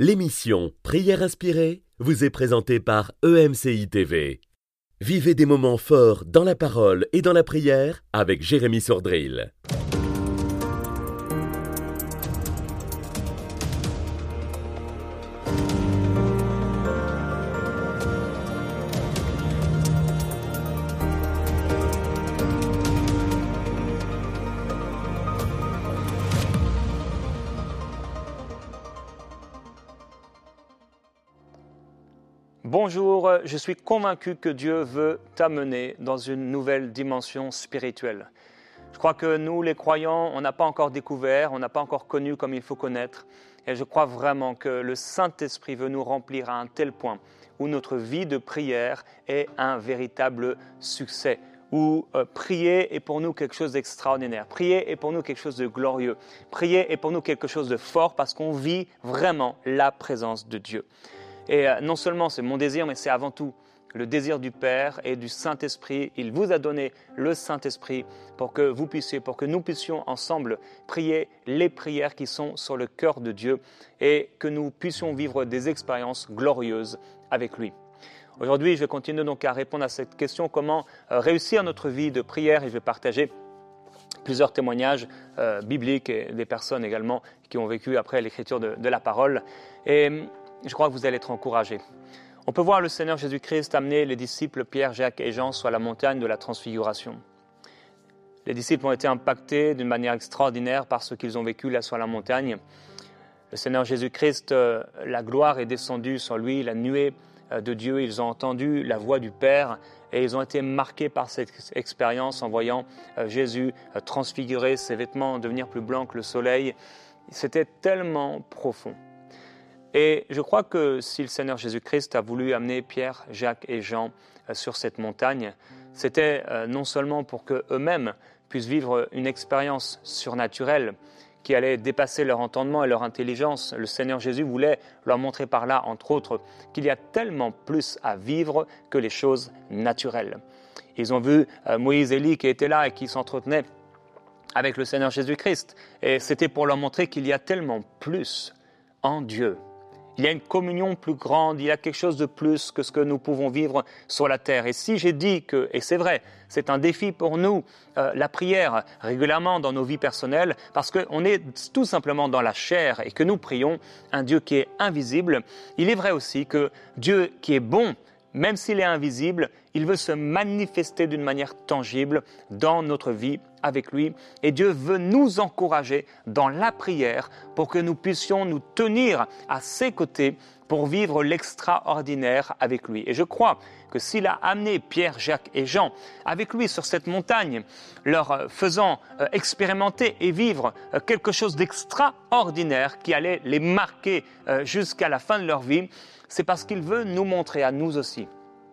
L'émission Prière inspirée vous est présentée par EMCI TV. Vivez des moments forts dans la parole et dans la prière avec Jérémy Sordrill. Bonjour, je suis convaincu que Dieu veut t'amener dans une nouvelle dimension spirituelle. Je crois que nous, les croyants, on n'a pas encore découvert, on n'a pas encore connu comme il faut connaître. Et je crois vraiment que le Saint-Esprit veut nous remplir à un tel point où notre vie de prière est un véritable succès. Où prier est pour nous quelque chose d'extraordinaire. Prier est pour nous quelque chose de glorieux. Prier est pour nous quelque chose de fort parce qu'on vit vraiment la présence de Dieu. Et non seulement c'est mon désir, mais c'est avant tout le désir du Père et du Saint-Esprit. Il vous a donné le Saint-Esprit pour que nous puissions ensemble prier les prières qui sont sur le cœur de Dieu et que nous puissions vivre des expériences glorieuses avec lui. Aujourd'hui, je vais continuer donc à répondre à cette question, comment réussir notre vie de prière, et je vais partager plusieurs témoignages bibliques et des personnes également qui ont vécu après l'écriture de la parole. Et je crois que vous allez être encouragés. On peut voir le Seigneur Jésus-Christ amener les disciples Pierre, Jacques et Jean sur la montagne de la Transfiguration. Les disciples ont été impactés d'une manière extraordinaire par ce qu'ils ont vécu là sur la montagne. Le Seigneur Jésus-Christ, la gloire est descendue sur lui, la nuée de Dieu. Ils ont entendu la voix du Père et ils ont été marqués par cette expérience en voyant Jésus transfigurer, ses vêtements devenir plus blancs que le soleil. C'était tellement profond. Et je crois que si le Seigneur Jésus-Christ a voulu amener Pierre, Jacques et Jean sur cette montagne, c'était non seulement pour qu'eux-mêmes puissent vivre une expérience surnaturelle qui allait dépasser leur entendement et leur intelligence. Le Seigneur Jésus voulait leur montrer par là, entre autres, qu'il y a tellement plus à vivre que les choses naturelles. Ils ont vu Moïse et Élie qui étaient là et qui s'entretenaient avec le Seigneur Jésus-Christ. Et c'était pour leur montrer qu'il y a tellement plus en Dieu. Il y a une communion plus grande, il y a quelque chose de plus que ce que nous pouvons vivre sur la terre. Et si j'ai dit que, et c'est vrai, c'est un défi pour nous, la prière régulièrement dans nos vies personnelles, parce qu'on est tout simplement dans la chair et que nous prions un Dieu qui est invisible, il est vrai aussi que Dieu qui est bon, même s'il est invisible, il veut se manifester d'une manière tangible dans notre vie avec lui. Et Dieu veut nous encourager dans la prière pour que nous puissions nous tenir à ses côtés pour vivre l'extraordinaire avec lui. Et je crois que s'il a amené Pierre, Jacques et Jean avec lui sur cette montagne, leur faisant expérimenter et vivre quelque chose d'extraordinaire qui allait les marquer jusqu'à la fin de leur vie, c'est parce qu'il veut nous montrer à nous aussi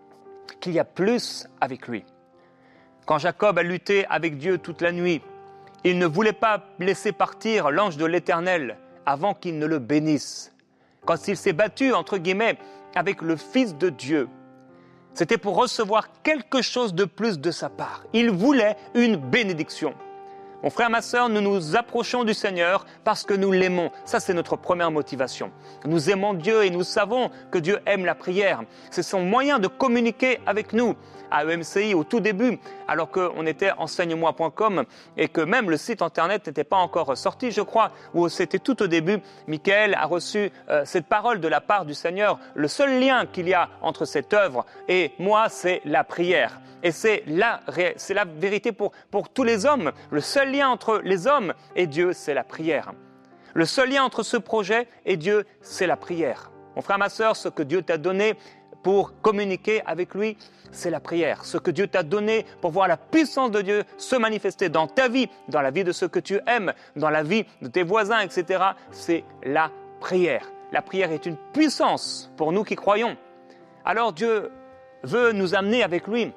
qu'il y a plus avec lui. Quand Jacob a lutté avec Dieu toute la nuit, il ne voulait pas laisser partir l'ange de l'Éternel avant qu'il ne le bénisse. Quand il s'est battu, entre guillemets, avec le Fils de Dieu, c'était pour recevoir quelque chose de plus de sa part. Il voulait une bénédiction. Mon frère, ma sœur, nous nous approchons du Seigneur parce que nous l'aimons. Ça, c'est notre première motivation. Nous aimons Dieu et nous savons que Dieu aime la prière. C'est son moyen de communiquer avec nous. À EMCI, au tout début, alors qu'on était enseigne-moi.com et que même le site internet n'était pas encore sorti, je crois, où c'était tout au début, Michael a reçu cette parole de la part du Seigneur. Le seul lien qu'il y a entre cette œuvre et moi, c'est la prière. Et c'est la vérité pour tous les hommes. Le seul lien entre les hommes et Dieu, c'est la prière. Le seul lien entre ce projet et Dieu, c'est la prière. Mon frère, ma sœur, ce que Dieu t'a donné pour communiquer avec lui, c'est la prière. Ce que Dieu t'a donné pour voir la puissance de Dieu se manifester dans ta vie, dans la vie de ceux que tu aimes, dans la vie de tes voisins, etc., c'est la prière. La prière est une puissance pour nous qui croyons. Alors Dieu veut nous amener avec lui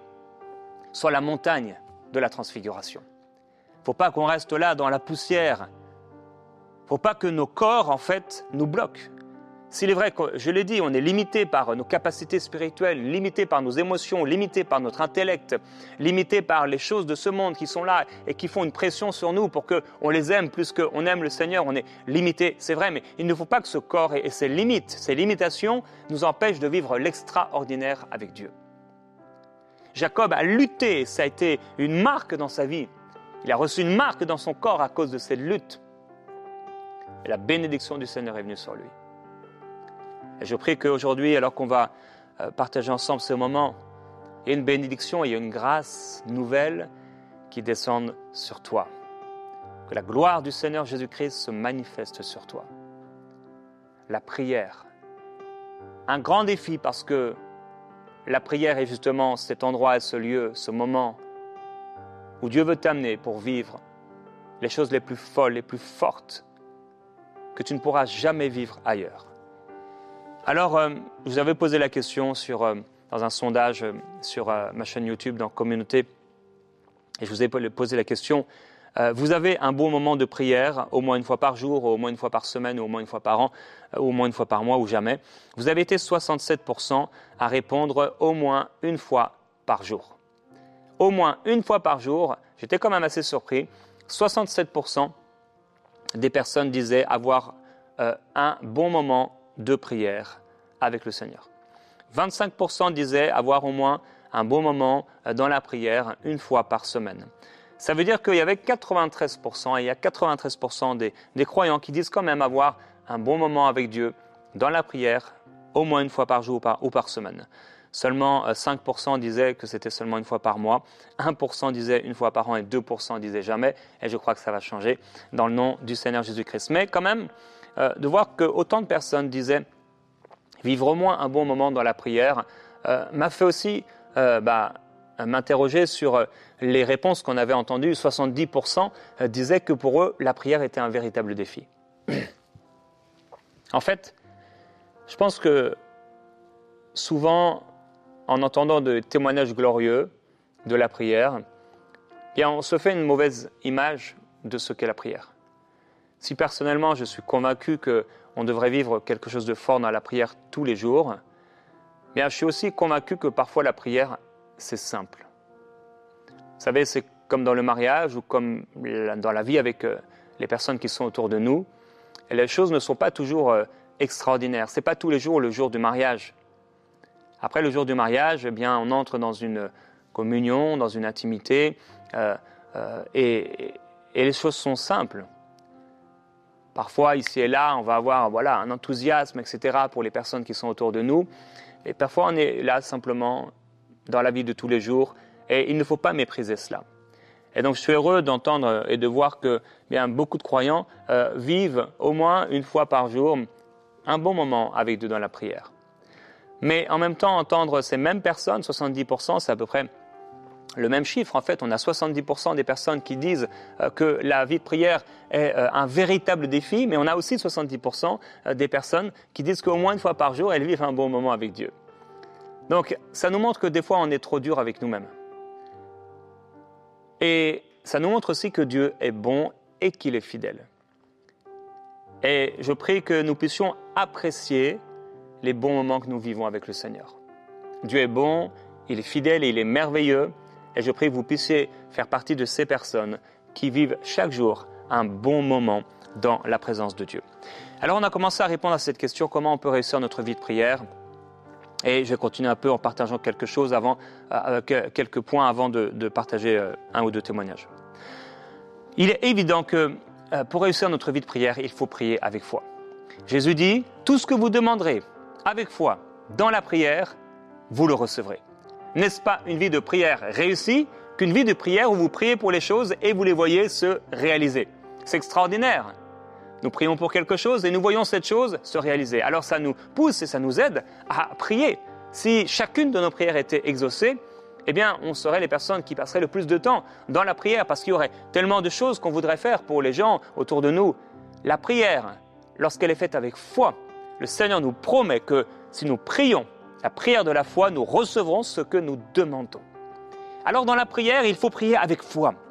sur la montagne de la Transfiguration. Il ne faut pas qu'on reste là dans la poussière. Il ne faut pas que nos corps, en fait, nous bloquent. S'il est vrai que, je l'ai dit, on est limité par nos capacités spirituelles, limité par nos émotions, limité par notre intellect, limité par les choses de ce monde qui sont là et qui font une pression sur nous pour qu'on les aime plus qu'on aime le Seigneur, on est limité, c'est vrai, mais il ne faut pas que ce corps et ses limites, ces limitations nous empêchent de vivre l'extraordinaire avec Dieu. Jacob a lutté, ça a été une marque dans sa vie. Il a reçu une marque dans son corps à cause de cette lutte. Et la bénédiction du Seigneur est venue sur lui. Et je prie qu'aujourd'hui, alors qu'on va partager ensemble ce moment, il y a une bénédiction, il y a une grâce nouvelle qui descende sur toi. Que la gloire du Seigneur Jésus-Christ se manifeste sur toi. La prière. Un grand défi parce que la prière est justement cet endroit et ce lieu, ce moment où Dieu veut t'amener pour vivre les choses les plus folles, les plus fortes que tu ne pourras jamais vivre ailleurs. Alors, je vous avais posé la question dans un sondage sur ma chaîne YouTube, dans Communauté, et je vous ai posé la question, vous avez un bon moment de prière, au moins une fois par jour, au moins une fois par semaine, ou au moins une fois par an, ou au moins une fois par mois, ou jamais. Vous avez été 67% à répondre au moins une fois par jour. Au moins une fois par jour, j'étais quand même assez surpris, 67% des personnes disaient avoir un bon moment de prière avec le Seigneur. 25% disaient avoir au moins un bon moment dans la prière une fois par semaine. Ça veut dire qu'il y avait 93%, et il y a 93% des croyants qui disent quand même avoir un bon moment avec Dieu dans la prière au moins une fois par jour ou par semaine. Seulement 5% disaient que c'était seulement une fois par mois, 1% disaient une fois par an et 2% disaient jamais. Et je crois que ça va changer dans le nom du Seigneur Jésus-Christ. Mais quand même, de voir que autant de personnes disaient vivre au moins un bon moment dans la prière m'a fait aussi m'interroger sur les réponses qu'on avait entendues. 70% disaient que pour eux, la prière était un véritable défi. En fait, je pense que souvent, en entendant des témoignages glorieux de la prière, bien, on se fait une mauvaise image de ce qu'est la prière. Si personnellement, je suis convaincu qu'on devrait vivre quelque chose de fort dans la prière tous les jours, bien, je suis aussi convaincu que parfois la prière, c'est simple. Vous savez, c'est comme dans le mariage ou comme dans la vie avec les personnes qui sont autour de nous. Et les choses ne sont pas toujours extraordinaires. Ce n'est pas tous les jours le jour du mariage. Après le jour du mariage, eh bien, on entre dans une communion, dans une intimité, et les choses sont simples. Parfois, ici et là, on va avoir un enthousiasme, etc., pour les personnes qui sont autour de nous. Et parfois, on est là simplement dans la vie de tous les jours, et il ne faut pas mépriser cela. Et donc, je suis heureux d'entendre et de voir que bien, beaucoup de croyants vivent au moins une fois par jour un bon moment avec Dieu dans la prière. Mais en même temps, entendre ces mêmes personnes, 70%, c'est à peu près le même chiffre. En fait, on a 70% des personnes qui disent que la vie de prière est un véritable défi, mais on a aussi 70% des personnes qui disent qu'au moins une fois par jour, elles vivent un bon moment avec Dieu. Donc, ça nous montre que des fois, on est trop dur avec nous-mêmes. Et ça nous montre aussi que Dieu est bon et qu'il est fidèle. Et je prie que nous puissions apprécier les bons moments que nous vivons avec le Seigneur. Dieu est bon, il est fidèle et il est merveilleux. Et je prie que vous puissiez faire partie de ces personnes qui vivent chaque jour un bon moment dans la présence de Dieu. Alors on a commencé à répondre à cette question, comment on peut réussir notre vie de prière ? Et je vais continuer un peu en partageant quelques points avant de partager un ou deux témoignages. Il est évident que pour réussir notre vie de prière, il faut prier avec foi. Jésus dit, tout ce que vous demanderez avec foi dans la prière, vous le recevrez. N'est-ce pas une vie de prière réussie qu'une vie de prière où vous priez pour les choses et vous les voyez se réaliser? C'est extraordinaire. Nous prions pour quelque chose et nous voyons cette chose se réaliser. Alors ça nous pousse et ça nous aide à prier. Si chacune de nos prières était exaucée, eh bien on serait les personnes qui passeraient le plus de temps dans la prière parce qu'il y aurait tellement de choses qu'on voudrait faire pour les gens autour de nous. La prière, lorsqu'elle est faite avec foi, le Seigneur nous promet que si nous prions la prière de la foi, nous recevrons ce que nous demandons. Alors dans la prière, il faut prier avec foi.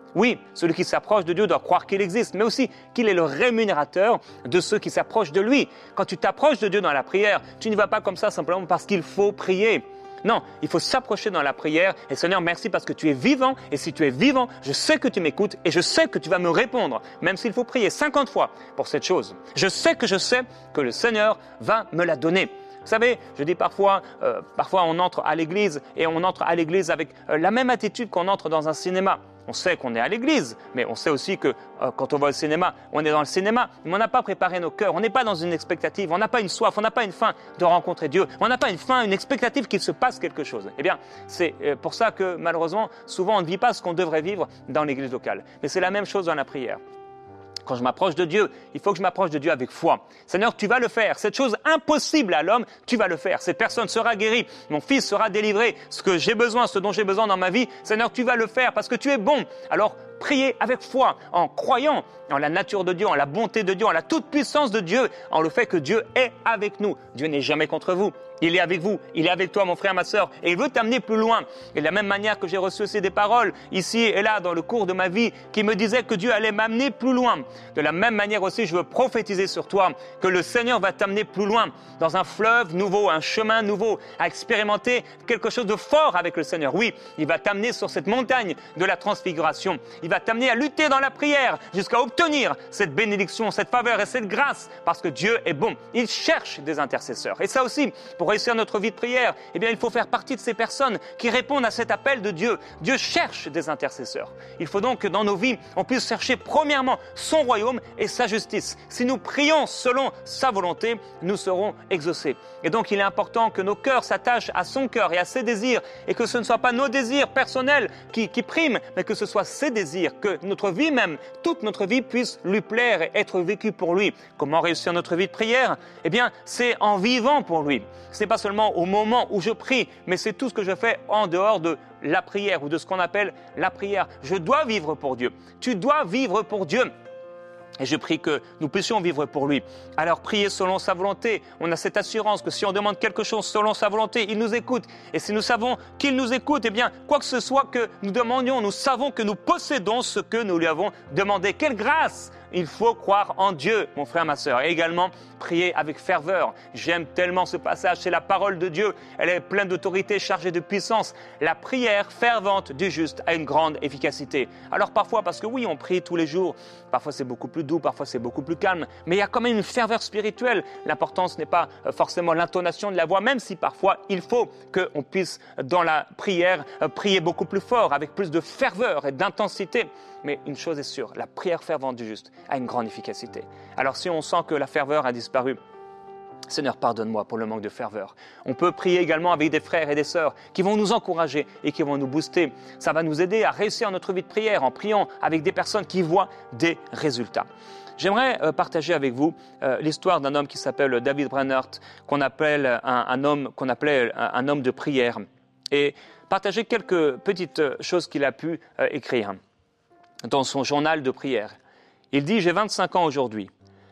Oui, celui qui s'approche de Dieu doit croire qu'il existe, mais aussi qu'il est le rémunérateur de ceux qui s'approchent de lui. Quand tu t'approches de Dieu dans la prière, tu n'y vas pas comme ça simplement parce qu'il faut prier. Non, il faut s'approcher dans la prière et Seigneur, merci parce que tu es vivant et si tu es vivant, je sais que tu m'écoutes et je sais que tu vas me répondre, même s'il faut prier 50 fois pour cette chose. Je sais que le Seigneur va me la donner. Vous savez, je dis parfois on entre à l'église et on entre à l'église avec la même attitude qu'on entre dans un cinéma. On sait qu'on est à l'église, mais on sait aussi que quand on va au cinéma, on est dans le cinéma, mais on n'a pas préparé nos cœurs, on n'est pas dans une expectative, on n'a pas une soif, on n'a pas une faim de rencontrer Dieu, on n'a pas une expectative qu'il se passe quelque chose. Eh bien, c'est pour ça que malheureusement, souvent on ne vit pas ce qu'on devrait vivre dans l'église locale. Mais c'est la même chose dans la prière. Quand je m'approche de Dieu, il faut que je m'approche de Dieu avec foi. Seigneur, tu vas le faire. Cette chose impossible à l'homme, tu vas le faire. Cette personne sera guérie. Mon fils sera délivré. Ce que j'ai besoin, ce dont j'ai besoin dans ma vie, Seigneur, tu vas le faire parce que tu es bon. Alors, priez avec foi, en croyant en la nature de Dieu, en la bonté de Dieu, en la toute-puissance de Dieu, en le fait que Dieu est avec nous. Dieu n'est jamais contre vous. Il est avec vous, il est avec toi, mon frère, ma sœur, et il veut t'amener plus loin. Et de la même manière que j'ai reçu aussi des paroles, ici et là, dans le cours de ma vie, qui me disaient que Dieu allait m'amener plus loin. De la même manière aussi, je veux prophétiser sur toi que le Seigneur va t'amener plus loin, dans un fleuve nouveau, un chemin nouveau, à expérimenter quelque chose de fort avec le Seigneur. Oui, il va t'amener sur cette montagne de la transfiguration. Il va t'amener à lutter dans la prière jusqu'à obtenir cette bénédiction, cette faveur et cette grâce, parce que Dieu est bon. Il cherche des intercesseurs. Et ça aussi, pour réussir notre vie de prière, eh bien, il faut faire partie de ces personnes qui répondent à cet appel de Dieu. Dieu cherche des intercesseurs. Il faut donc que dans nos vies, on puisse chercher premièrement son royaume et sa justice. Si nous prions selon sa volonté, nous serons exaucés. Et donc, il est important que nos cœurs s'attachent à son cœur et à ses désirs, et que ce ne soient pas nos désirs personnels qui priment, mais que ce soit ses désirs, que notre vie même, toute notre vie puisse lui plaire et être vécue pour lui. Comment réussir notre vie de prière? Eh bien, c'est en vivant pour lui. Ce n'est pas seulement au moment où je prie, mais c'est tout ce que je fais en dehors de la prière ou de ce qu'on appelle la prière. Je dois vivre pour Dieu. Tu dois vivre pour Dieu. Et je prie que nous puissions vivre pour lui. Alors, prier selon sa volonté. On a cette assurance que si on demande quelque chose selon sa volonté, il nous écoute. Et si nous savons qu'il nous écoute, eh bien, quoi que ce soit que nous demandions, nous savons que nous possédons ce que nous lui avons demandé. Quelle grâce! Il faut croire en Dieu, mon frère, ma sœur. Et également, prier avec ferveur. J'aime tellement ce passage, c'est la parole de Dieu. Elle est pleine d'autorité, chargée de puissance. La prière fervente du juste a une grande efficacité. Alors parfois, parce que oui, on prie tous les jours, parfois c'est beaucoup plus doux, parfois c'est beaucoup plus calme, mais il y a quand même une ferveur spirituelle. L'important, ce n'est pas forcément l'intonation de la voix, même si parfois il faut qu'on puisse, dans la prière, prier beaucoup plus fort, avec plus de ferveur et d'intensité. Mais une chose est sûre, la prière fervente du juste a une grande efficacité. Alors si on sent que la ferveur a disparu, Seigneur, pardonne-moi pour le manque de ferveur. On peut prier également avec des frères et des sœurs qui vont nous encourager et qui vont nous booster. Ça va nous aider à réussir notre vie de prière en priant avec des personnes qui voient des résultats. J'aimerais partager avec vous l'histoire d'un homme qui s'appelle David Brainerd, qu'on appelait un homme de prière, et partager quelques petites choses qu'il a pu écrire dans son journal de prière. Il dit « J'ai 25 ans aujourd'hui.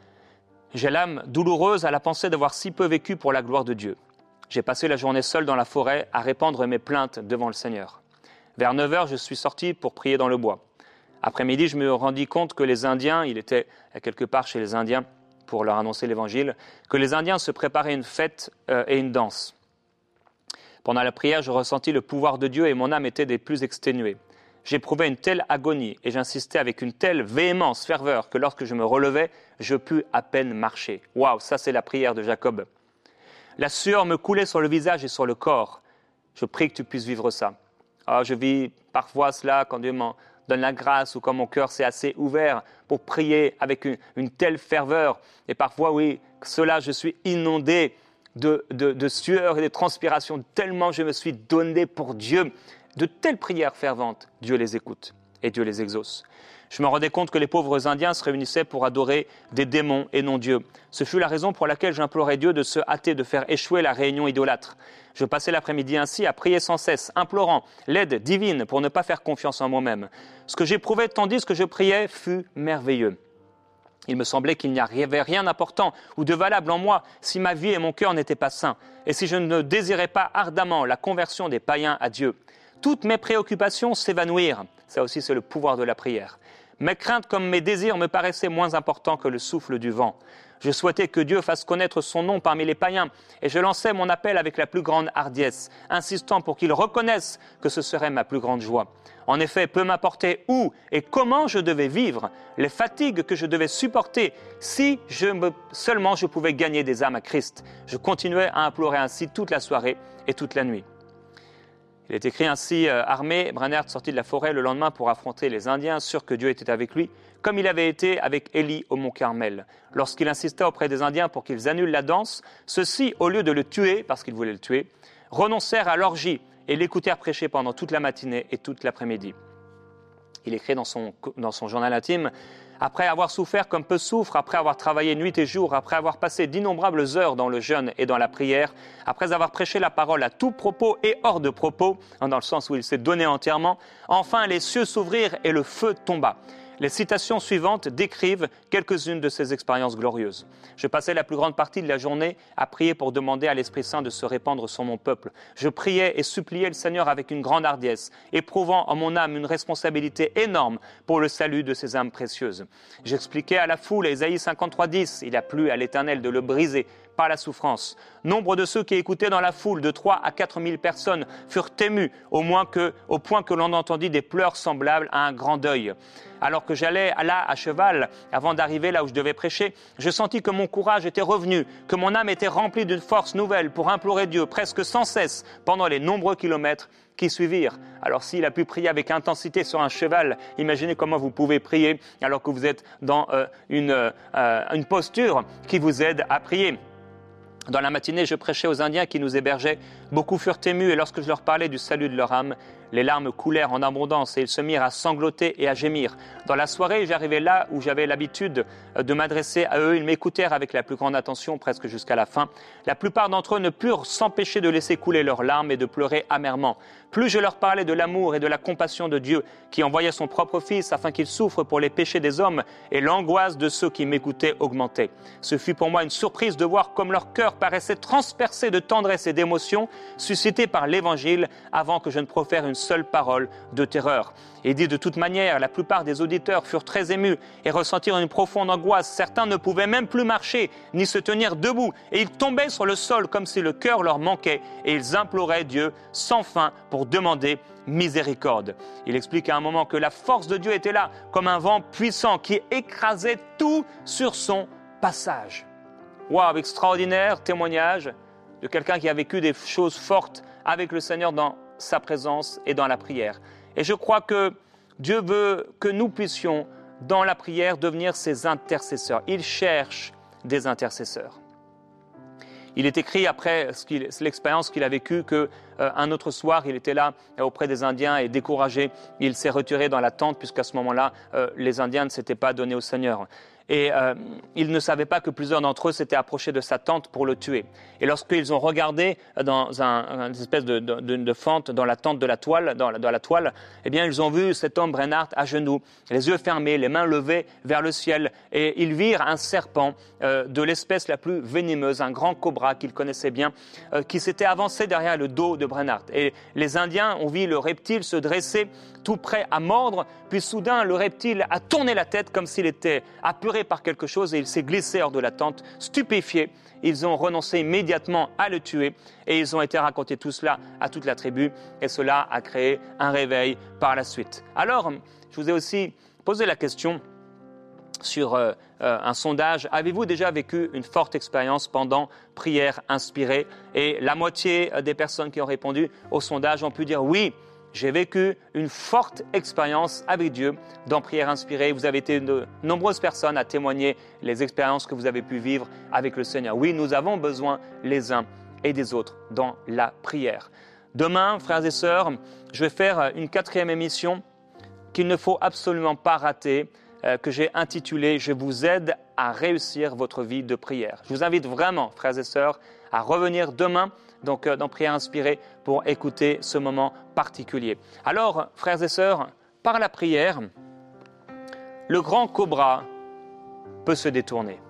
J'ai l'âme douloureuse à la pensée d'avoir si peu vécu pour la gloire de Dieu. J'ai passé la journée seul dans la forêt à répandre mes plaintes devant le Seigneur. Vers 9 heures, je suis sorti pour prier dans le bois. Après-midi, je me rendis compte que les Indiens, il était quelque part chez les Indiens pour leur annoncer l'Évangile, que les Indiens se préparaient une fête et une danse. Pendant la prière, je ressentis le pouvoir de Dieu et mon âme était des plus exténuées. J'éprouvais une telle agonie et j'insistais avec une telle véhémence, ferveur, que lorsque je me relevais, je pus à peine marcher. Waouh, ça c'est la prière de Jacob. La sueur me coulait sur le visage et sur le corps. Je prie que tu puisses vivre ça. Je vis parfois cela quand Dieu m'en donne la grâce ou quand mon cœur s'est assez ouvert pour prier avec une telle ferveur. Et parfois, oui, cela, je suis inondé de sueur et de transpiration, tellement je me suis donné pour Dieu. De telles prières ferventes, Dieu les écoute et Dieu les exauce. Je me rendais compte que les pauvres Indiens se réunissaient pour adorer des démons et non Dieu. Ce fut la raison pour laquelle j'implorais Dieu de se hâter de faire échouer la réunion idolâtre. Je passais l'après-midi ainsi à prier sans cesse, implorant l'aide divine pour ne pas faire confiance en moi-même. Ce que j'éprouvais tandis que je priais fut merveilleux. Il me semblait qu'il n'y avait rien d'important ou de valable en moi si ma vie et mon cœur n'étaient pas saints et si je ne désirais pas ardemment la conversion des païens à Dieu. Toutes mes préoccupations s'évanouirent. Ça aussi, c'est le pouvoir de la prière. Mes craintes comme mes désirs me paraissaient moins importants que le souffle du vent. Je souhaitais que Dieu fasse connaître son nom parmi les païens et je lançais mon appel avec la plus grande hardiesse, insistant pour qu'ils reconnaissent que ce serait ma plus grande joie. En effet, peu m'importait où et comment je devais vivre, les fatigues que je devais supporter, si seulement je pouvais gagner des âmes à Christ. Je continuais à implorer ainsi toute la soirée et toute la nuit. Il est écrit ainsi, armé, Brennert sortit de la forêt le lendemain pour affronter les Indiens, sûr que Dieu était avec lui, comme il avait été avec Élie au mont Carmel. Lorsqu'il insista auprès des Indiens pour qu'ils annulent la danse, ceux-ci, au lieu de le tuer, parce qu'ils voulaient le tuer, renoncèrent à l'orgie et l'écoutèrent prêcher pendant toute la matinée et toute l'après-midi. Il écrit dans son journal intime, « Après avoir souffert comme peu souffrent, après avoir travaillé nuit et jour, après avoir passé d'innombrables heures dans le jeûne et dans la prière, après avoir prêché la parole à tout propos et hors de propos, dans le sens où il s'est donné entièrement, enfin les cieux s'ouvrirent et le feu tomba. » Les citations suivantes décrivent quelques-unes de ces expériences glorieuses. Je passais la plus grande partie de la journée à prier pour demander à l'Esprit Saint de se répandre sur mon peuple. Je priais et suppliais le Seigneur avec une grande hardiesse, éprouvant en mon âme une responsabilité énorme pour le salut de ces âmes précieuses. J'expliquais à la foule, Ésaïe 53:10, il a plu à l'Éternel de le briser par la souffrance. Nombre de ceux qui écoutaient dans la foule, de 3 à 4 000 personnes, furent émus, au point que l'on entendit des pleurs semblables à un grand deuil. Alors que j'allais là à cheval, avant d'arriver là où je devais prêcher, je sentis que mon courage était revenu, que mon âme était remplie d'une force nouvelle pour implorer Dieu presque sans cesse pendant les nombreux kilomètres qui suivirent. Alors s'il a pu prier avec intensité sur un cheval, imaginez comment vous pouvez prier alors que vous êtes dans une posture qui vous aide à prier. Dans la matinée, je prêchais aux Indiens qui nous hébergeaient. Beaucoup furent émus et lorsque je leur parlais du salut de leur âme, les larmes coulèrent en abondance et ils se mirent à sangloter et à gémir. Dans la soirée, j'arrivais là où j'avais l'habitude de m'adresser à eux. Ils m'écoutèrent avec la plus grande attention, presque jusqu'à la fin. La plupart d'entre eux ne purent s'empêcher de laisser couler leurs larmes et de pleurer amèrement. Plus je leur parlais de l'amour et de la compassion de Dieu, qui envoyait son propre Fils afin qu'il souffre pour les péchés des hommes, et l'angoisse de ceux qui m'écoutaient augmentait. Ce fut pour moi une surprise de voir comme leur cœur paraissait transpercé de tendresse et d'émotion, suscité par l'Évangile, avant que je ne profère une seule parole de terreur. Et dit de toute manière, la plupart des auditeurs furent très émus et ressentirent une profonde angoisse. Certains ne pouvaient même plus marcher, ni se tenir debout, et ils tombaient sur le sol comme si le cœur leur manquait, et ils imploraient Dieu sans fin pour demander miséricorde. Il explique à un moment que la force de Dieu était là, comme un vent puissant qui écrasait tout sur son passage. Waouh, extraordinaire témoignage de quelqu'un qui a vécu des choses fortes avec le Seigneur dans sa présence et dans la prière. Et je crois que Dieu veut que nous puissions, dans la prière, devenir ses intercesseurs. Il cherche des intercesseurs. Il est écrit après l'expérience qu'il a vécue qu'un autre soir, il était là auprès des Indiens et découragé, il s'est retiré dans la tente puisqu'à ce moment-là, les Indiens ne s'étaient pas donnés au Seigneur. Et ils ne savaient pas que plusieurs d'entre eux s'étaient approchés de sa tente pour le tuer. Et lorsqu'ils ont regardé dans une espèce de fente dans la tente de la toile, dans la toile, eh bien ils ont vu cet homme Brennert à genoux, les yeux fermés, les mains levées vers le ciel, et ils virent un serpent de l'espèce la plus venimeuse, un grand cobra qu'ils connaissaient bien, qui s'était avancé derrière le dos de Brennert. Et les Indiens ont vu le reptile se dresser tout prêt à mordre, puis soudain le reptile a tourné la tête comme s'il était apeuré par quelque chose et il s'est glissé hors de la tente, stupéfié. Ils ont renoncé immédiatement à le tuer et ils ont été raconter tout cela à toute la tribu et cela a créé un réveil par la suite. Alors, je vous ai aussi posé la question sur un sondage. Avez-vous déjà vécu une forte expérience pendant prière inspirée? Et la moitié des personnes qui ont répondu au sondage ont pu dire oui. J'ai vécu une forte expérience avec Dieu dans Prière Inspirée. Vous avez été de nombreuses personnes à témoigner les expériences que vous avez pu vivre avec le Seigneur. Oui, nous avons besoin les uns et des autres dans la prière. Demain, frères et sœurs, je vais faire une 4e émission qu'il ne faut absolument pas rater, que j'ai intitulée « Je vous aide à réussir votre vie de prière ». Je vous invite vraiment, frères et sœurs, à revenir demain donc dans Prière Inspirée pour écouter ce moment particulier. Alors, frères et sœurs, par la prière, le grand cobra peut se détourner.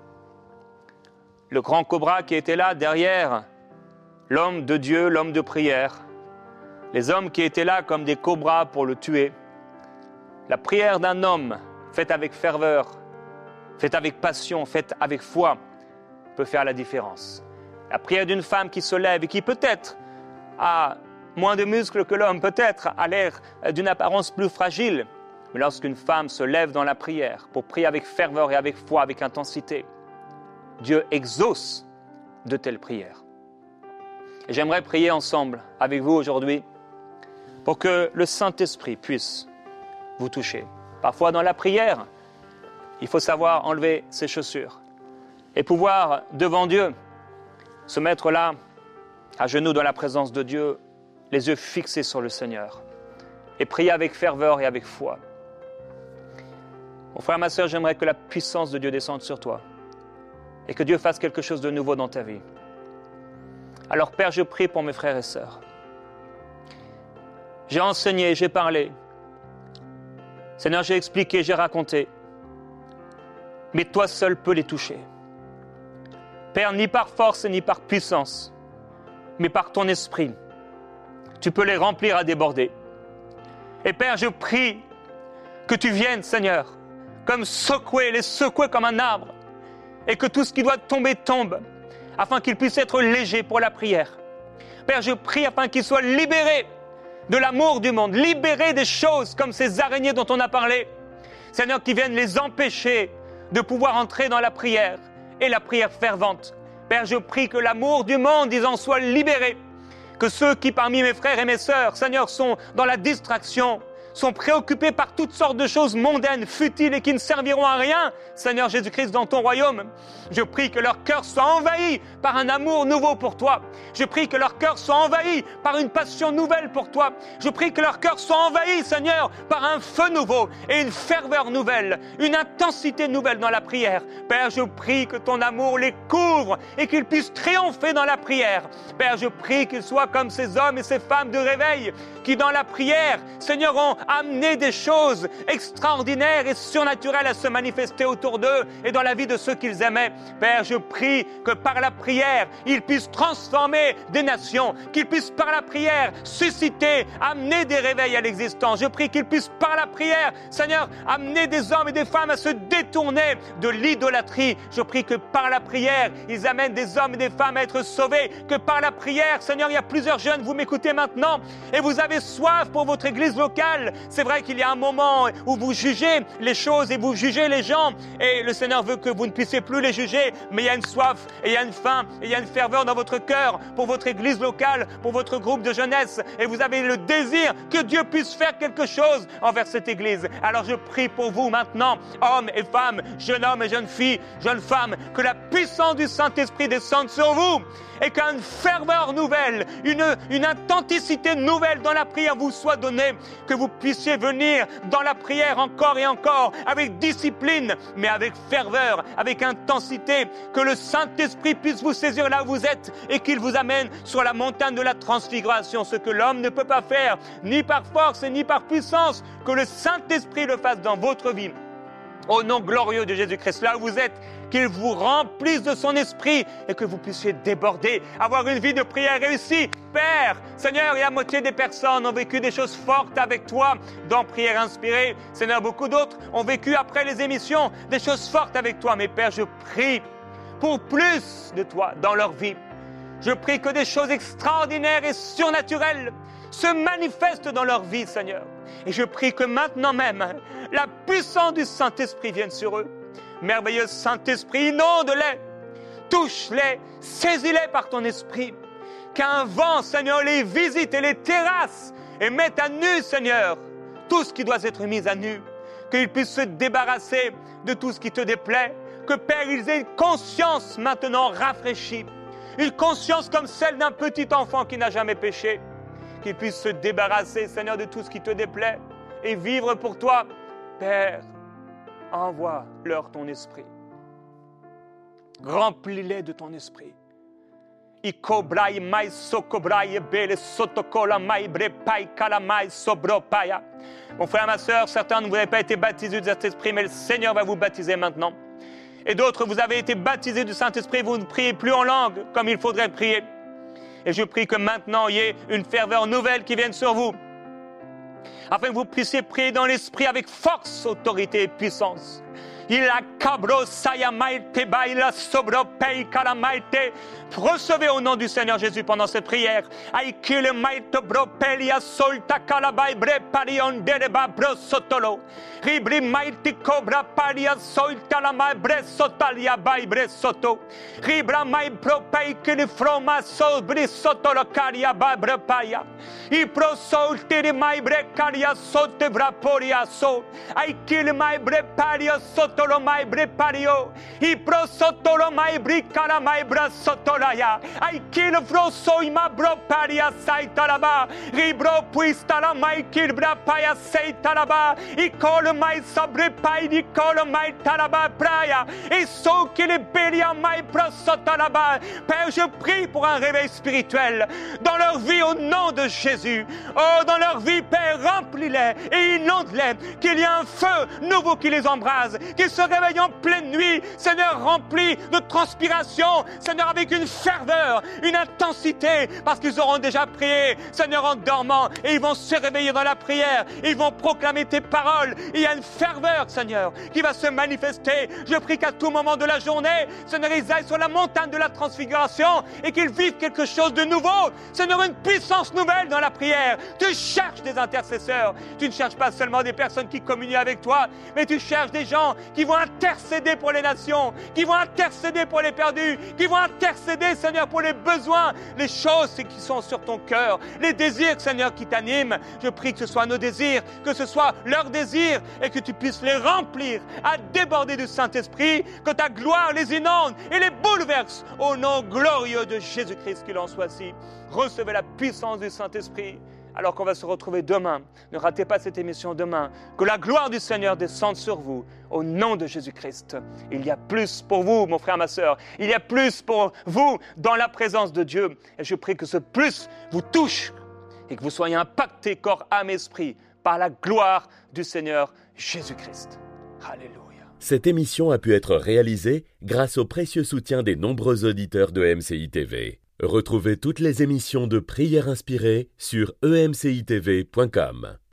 Le grand cobra qui était là derrière l'homme de Dieu, l'homme de prière, les hommes qui étaient là comme des cobras pour le tuer, La prière d'un homme, faite avec ferveur, faite avec passion, faite avec foi, peut faire la différence. La prière d'une femme qui se lève et qui peut-être a moins de muscles que l'homme, peut-être a l'air d'une apparence plus fragile, mais lorsqu'une femme se lève dans la prière pour prier avec ferveur et avec foi, avec intensité, Dieu exauce de telles prières. Et j'aimerais prier ensemble avec vous aujourd'hui pour que le Saint-Esprit puisse vous toucher. Parfois dans la prière, il faut savoir enlever ses chaussures et pouvoir devant Dieu se mettre là, à genoux dans la présence de Dieu, les yeux fixés sur le Seigneur et prier avec ferveur et avec foi. Mon frère, ma sœur, j'aimerais que la puissance de Dieu descende sur toi et que Dieu fasse quelque chose de nouveau dans ta vie. Alors Père, je prie pour mes frères et sœurs. J'ai enseigné, j'ai parlé. Seigneur, j'ai expliqué, j'ai raconté. Mais toi seul peux les toucher. Père, ni par force ni par puissance, mais par ton esprit, tu peux les remplir à déborder. Et Père, je prie que tu viennes, Seigneur, comme les secouer comme un arbre, et que tout ce qui doit tomber tombe, afin qu'ils puissent être légers pour la prière. Père, je prie afin qu'ils soient libérés de l'amour du monde, libérés des choses comme ces araignées dont on a parlé. Seigneur, qui viennent les empêcher de pouvoir entrer dans la prière et la prière fervente. Père, je prie que l'amour du monde, disons, soit libéré. Que ceux qui, parmi mes frères et mes sœurs, Seigneur, sont dans la distraction, sont préoccupés par toutes sortes de choses mondaines, futiles et qui ne serviront à rien, Seigneur Jésus-Christ, dans ton royaume. Je prie que leur cœur soit envahi par un amour nouveau pour toi. Je prie que leur cœur soit envahi par une passion nouvelle pour toi. Je prie que leur cœur soit envahi, Seigneur, par un feu nouveau et une ferveur nouvelle, une intensité nouvelle dans la prière. Père, je prie que ton amour les couvre et qu'ils puissent triompher dans la prière. Père, je prie qu'ils soient comme ces hommes et ces femmes de réveil qui, dans la prière, Seigneur, ont amené des choses extraordinaires et surnaturelles à se manifester autour d'eux et dans la vie de ceux qu'ils aimaient. Père, je prie que par la prière, ils puissent transformer des nations, qu'ils puissent par la prière susciter, amener des réveils à l'existence. Je prie qu'ils puissent par la prière, Seigneur, amener des hommes et des femmes à se détourner de l'idolâtrie. Je prie que par la prière, ils amènent des hommes et des femmes à être sauvés, que par la prière, Seigneur, il y a plusieurs jeunes, vous m'écoutez maintenant, et vous avez soif pour votre église locale. C'est vrai qu'il y a un moment où vous jugez les choses et vous jugez les gens, et le Seigneur veut que vous ne puissiez plus les juger, mais il y a une soif, et il y a une faim, et il y a une ferveur dans votre cœur pour votre église locale, pour votre groupe de jeunesse, et vous avez le désir que Dieu puisse faire quelque chose envers cette église. Alors je prie pour vous maintenant, hommes et femmes, jeunes hommes et jeunes filles, jeunes femmes, que la puissance du Saint-Esprit descende sur vous, et qu'une ferveur nouvelle, une intensité nouvelle dans la prière vous soit donnée, que vous puissiez venir dans la prière encore et encore, avec discipline, mais avec ferveur, avec intensité, que le Saint-Esprit puisse vous saisir là où vous êtes et qu'il vous amène sur la montagne de la transfiguration, ce que l'homme ne peut pas faire, ni par force et ni par puissance, que le Saint-Esprit le fasse dans votre vie. Au nom glorieux de Jésus-Christ, là où vous êtes, qu'il vous remplisse de son esprit et que vous puissiez déborder, avoir une vie de prière réussie. Père, Seigneur, et à moitié des personnes ont vécu des choses fortes avec toi dans Prière Inspirée. Seigneur, beaucoup d'autres ont vécu après les émissions des choses fortes avec toi. Mais Père, je prie pour plus de toi dans leur vie. Je prie que des choses extraordinaires et surnaturelles se manifestent dans leur vie, Seigneur. Et je prie que maintenant même, la puissance du Saint-Esprit vienne sur eux. Merveilleux Saint-Esprit, inonde-les, touche-les, saisis-les par ton esprit. Qu'un vent, Seigneur, les visite et les terrasse et mette à nu, Seigneur, tout ce qui doit être mis à nu. Qu'ils puissent se débarrasser de tout ce qui te déplaît. Que, Père, ils aient une conscience maintenant rafraîchie. Une conscience comme celle d'un petit enfant qui n'a jamais péché. Qu'ils puissent se débarrasser, Seigneur, de tout ce qui te déplaît et vivre pour toi. Père, envoie-leur ton esprit. Remplis-les de ton esprit. Mon frère, ma sœur, certains ne vous avez pas été baptisés du Saint-Esprit, mais le Seigneur va vous baptiser maintenant. Et d'autres, vous avez été baptisés du Saint-Esprit, vous ne priez plus en langue comme il faudrait prier. Et je prie que maintenant, il y ait une ferveur nouvelle qui vienne sur vous. afin que vous puissiez prier dans l'esprit avec force, autorité et puissance. Il a cabro saya maite baila sobro pei kalamaite. Recevez au nom du Seigneur Jésus pendant cette prière. Aikile maite bro pelia solta kalabai bre parion dereba bro sotolo. Ribri maite cobra paria solta la mai bre sotalia bai bre soto. Ribra mai bro pei kili froma sobri sotolo caria bai bre paia. I pro soltiri mai bre caria sote bra poria so. Aikile mai bre paria soto. Mai brepario, I pro sotolo mai bricala mai bra sotolaya, I kill fro so ma bro paria saitalaba, ribro puistala mai kill bra paya saitalaba, I call mai sobre pai di call mai talaba praia, et so qu'il belia mai pro sotalaba. Père, je prie pour un réveil spirituel dans leur vie au nom de Jésus. Oh, dans leur vie, Père, remplis-les et inonde-les, qu'il y ait un feu nouveau qui les embrase, qu'ils se réveillent en pleine nuit, Seigneur, remplis de transpiration, Seigneur, avec une ferveur, une intensité, parce qu'ils auront déjà prié, Seigneur, en dormant, et ils vont se réveiller dans la prière, et ils vont proclamer tes paroles. Il y a une ferveur, Seigneur, qui va se manifester. Je prie qu'à tout moment de la journée, Seigneur, ils aillent sur la montagne de la transfiguration et qu'ils vivent quelque chose de nouveau. Seigneur, une puissance nouvelle dans la prière. Tu cherches des intercesseurs. Tu ne cherches pas seulement des personnes qui communient avec toi, mais tu cherches des gens qui vont intercéder pour les nations, qui vont intercéder pour les perdus, qui vont intercéder, Seigneur, pour les besoins, les choses qui sont sur ton cœur, les désirs, Seigneur, qui t'animent. Je prie que ce soit nos désirs, que ce soit leurs désirs, et que tu puisses les remplir à déborder du Saint-Esprit, que ta gloire les inonde et les bouleverse au nom glorieux de Jésus-Christ, qu'il en soit ainsi. Recevez la puissance du Saint-Esprit. Alors qu'on va se retrouver demain, ne ratez pas cette émission demain, que la gloire du Seigneur descende sur vous, au nom de Jésus-Christ. Il y a plus pour vous, mon frère, ma sœur, il y a plus pour vous dans la présence de Dieu. Et je prie que ce plus vous touche et que vous soyez impactés corps, âme, esprit par la gloire du Seigneur Jésus-Christ. Alléluia. Cette émission a pu être réalisée grâce au précieux soutien des nombreux auditeurs de MCI TV. Retrouvez toutes les émissions de Prières inspirées sur emcitv.com.